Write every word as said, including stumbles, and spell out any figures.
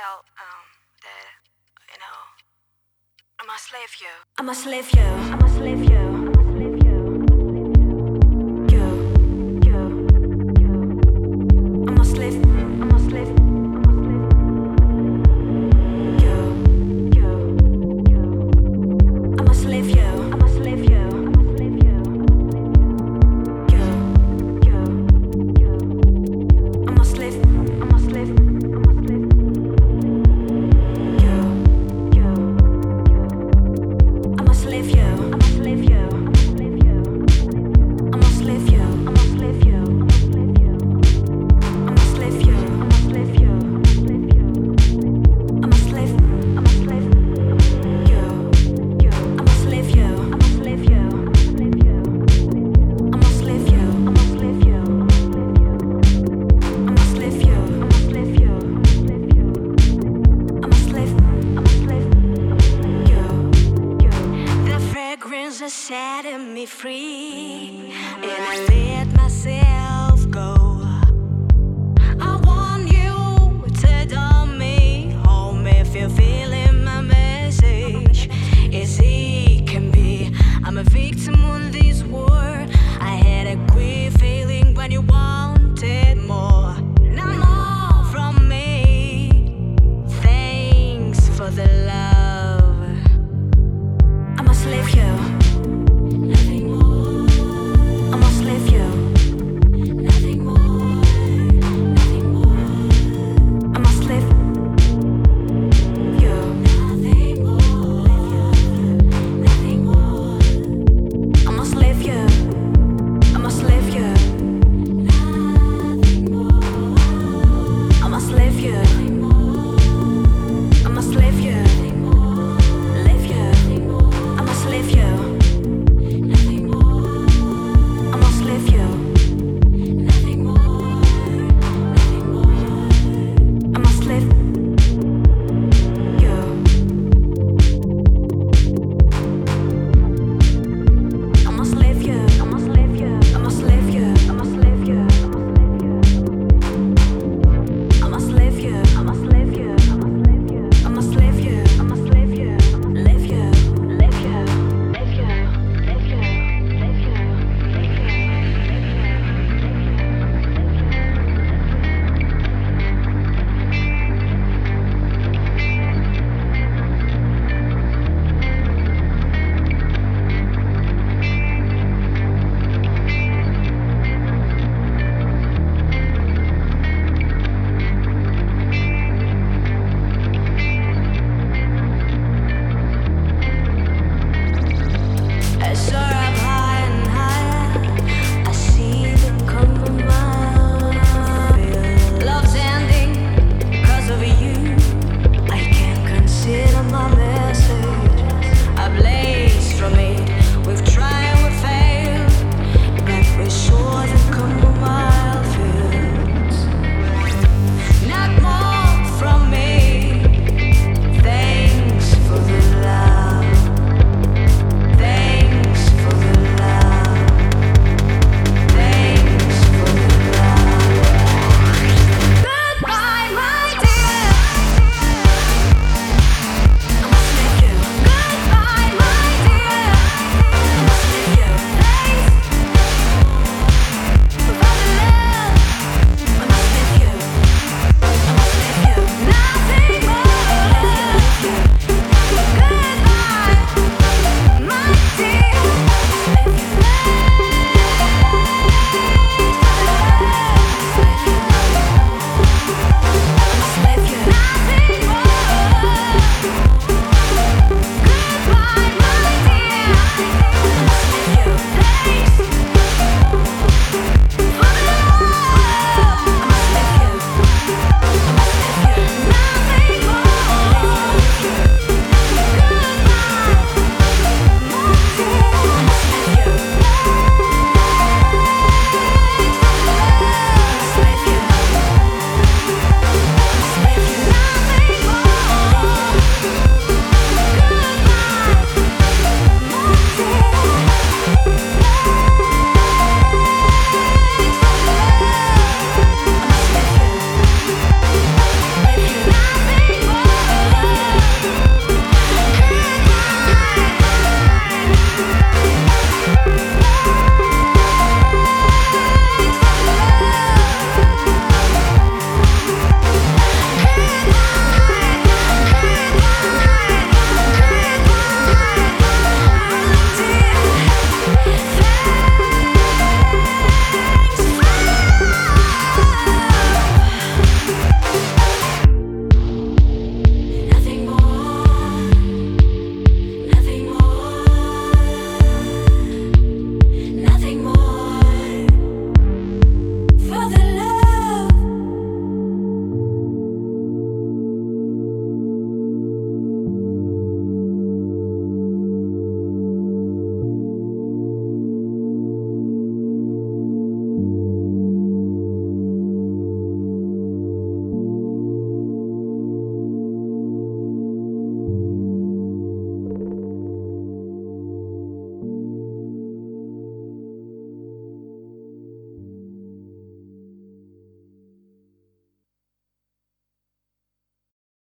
tell um, that, you know, I'm a slave you. I'm a slave you. I'm a slave you. I'm a slave you. You, you, you. I'm a slave. I'm a slave. I'm a slave. You, you, you. I'm a slave you. I'm a slave you. I'm a slave you. You, you, you. I'm a slave. I'm a slave. I'm a slave. You, you, you. I'm a slave you. I'm a slave you. I'm a slave you. I'm a slave you. I'm a slave you. I'm a slave you. I'm a slave. I'm a slave. You. You. I'm a slave you. I'm a slave you. I'm a slave you. I'm a slave you. I'm a slave you. I'm a slave you. I'm a slave. I'm a slave. You. You. The fragrance is setting me free.